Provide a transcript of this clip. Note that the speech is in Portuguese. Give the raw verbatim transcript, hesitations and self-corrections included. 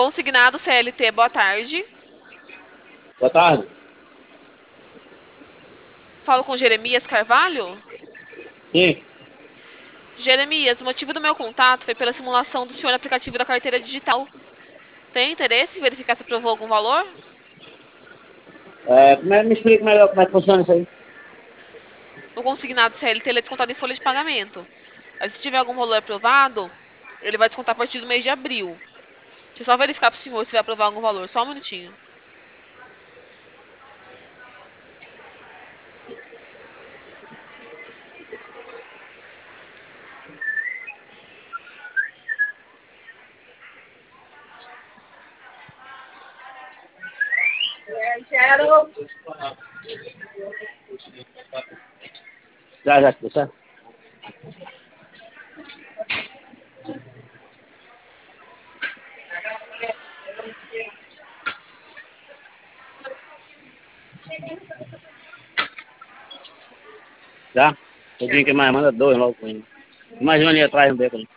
Consignado C L T, boa tarde. Boa tarde. Falo com Jeremias Carvalho? Sim. Jeremias, o motivo do meu contato foi pela simulação do senhor no aplicativo da carteira digital. Tem interesse em verificar se aprovou algum valor? É, como é- me explica melhor como é que funciona isso aí. O consignado C L T ele é descontado em folha de pagamento. Aí, se tiver algum valor aprovado, ele vai descontar a partir do mês de abril. Deixa eu só verificar para o senhor se vai aprovar algum valor. Só um minutinho. Já, já, estou certo? Já? Eu tenho que mais manda dois logo com ele. Mais um ali atrás no beco ali.